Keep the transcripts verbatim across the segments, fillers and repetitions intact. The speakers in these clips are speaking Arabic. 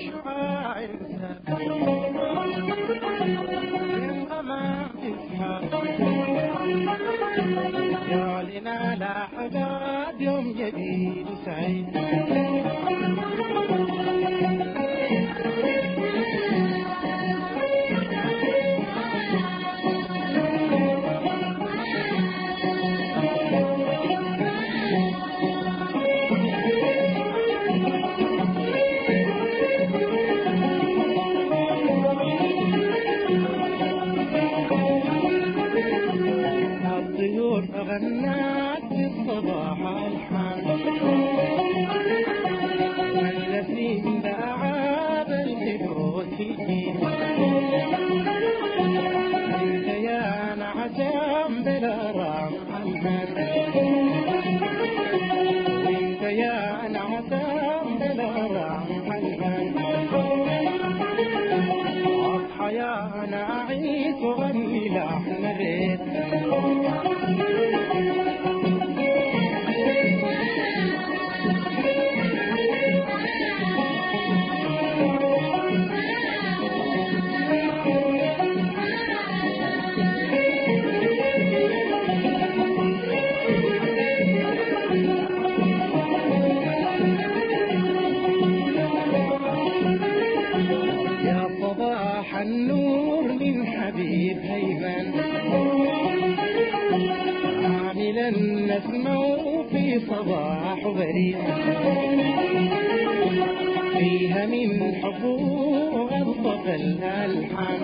الشعائر يا لنا لاحقات يوم جديد سعيد الطيور غنات في الصباح الحان والنسيم دعا بالخدود انت يا نعسام بلا رام حنان انت يا نعسام بلا رام حنان اصحى يا نعيس وغني لحن الريت يا صباح النور من حبيب هيمن عاملا نسمع في صباح بريد فيها من حبوب ألطف الألحان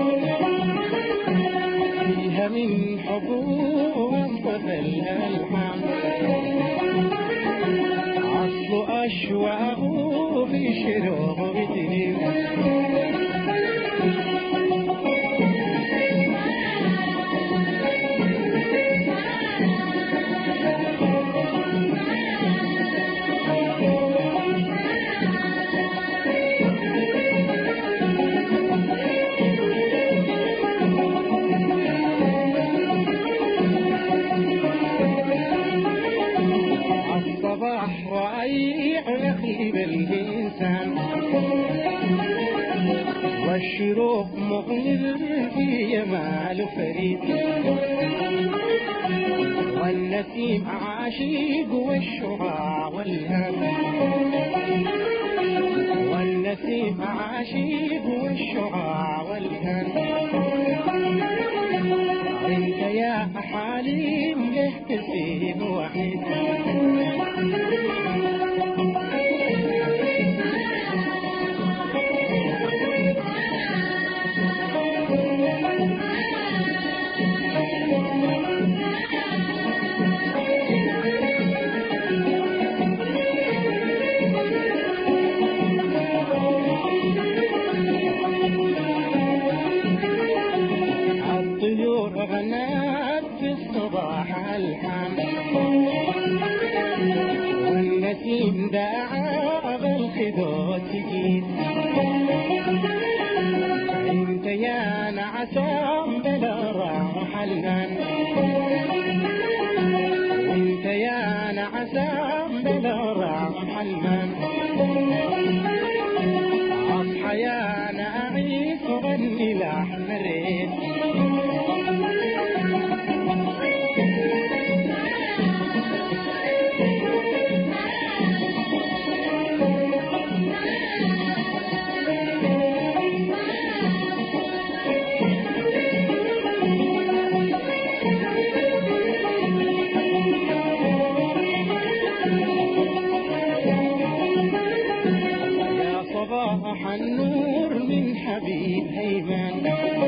فيها من حبوب ألطف الألحان عصل أشواق في شروق بتنين الصباح رأيع يخيب الإنسان والشروق مغنر في جمال فريد والنسيم عاشق والشعاع والهام والنسيم عاشق والشعاع والهام انت يا حليم له تسيب وحيد الطيور غنات في الصباح الحان والنسيم دعا بالخدود تجيد انت يا نعسام بلا راح الهان انت يا نعسام بلا راح الهان اصحى يا نعيس وغني لحن الريت صباح النور من حبيب هيمن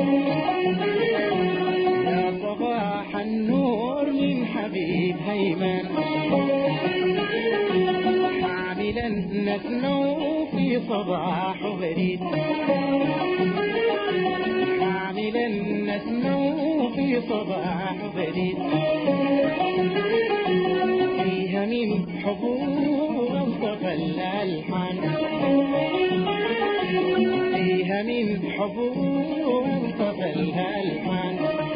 يا صباح النور من حبيب هيمن حاملا نسمع في صباح بريد حاملا نسمع في صباح بريد فيها من حبوب ألطف الألحان فيها من حبوب ألطف الألحان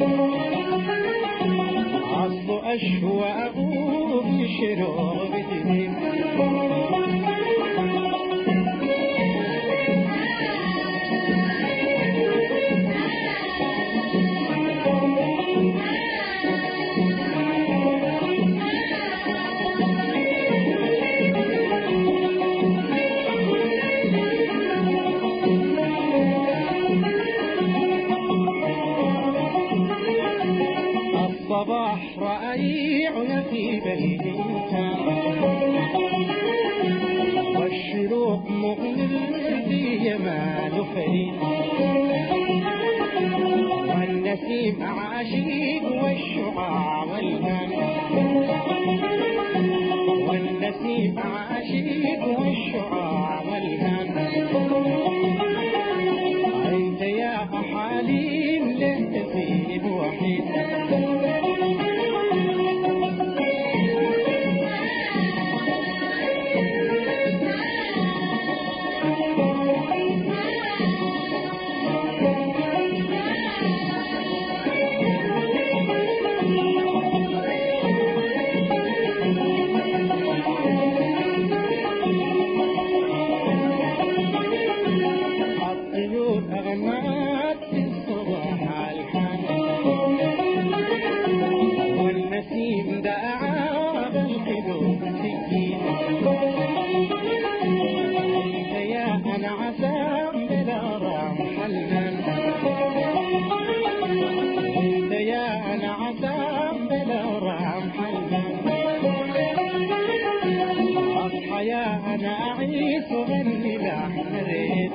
عصب أشواق في شروق بتدين جمال فريد والنسيم عاشق والشعاع والهان والنسيم عاشق والشعاع والهان أنت يا حليم لا تسيب وحيد أغنات في الصباح الحان والنسيم دعا بالقلوب سكين انت يا انعسام بلا رام حلان انت يا انعسام بلا رام حلان اصحى يا انا اعيش وغني لحن ريت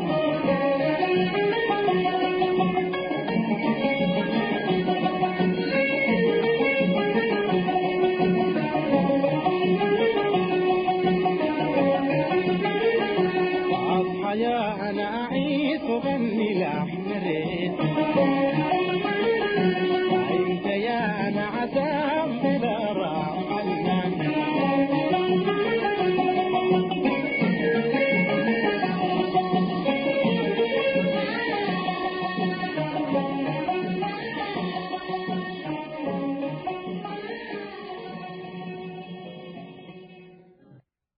يا أنا أعيش وغني لحن ريت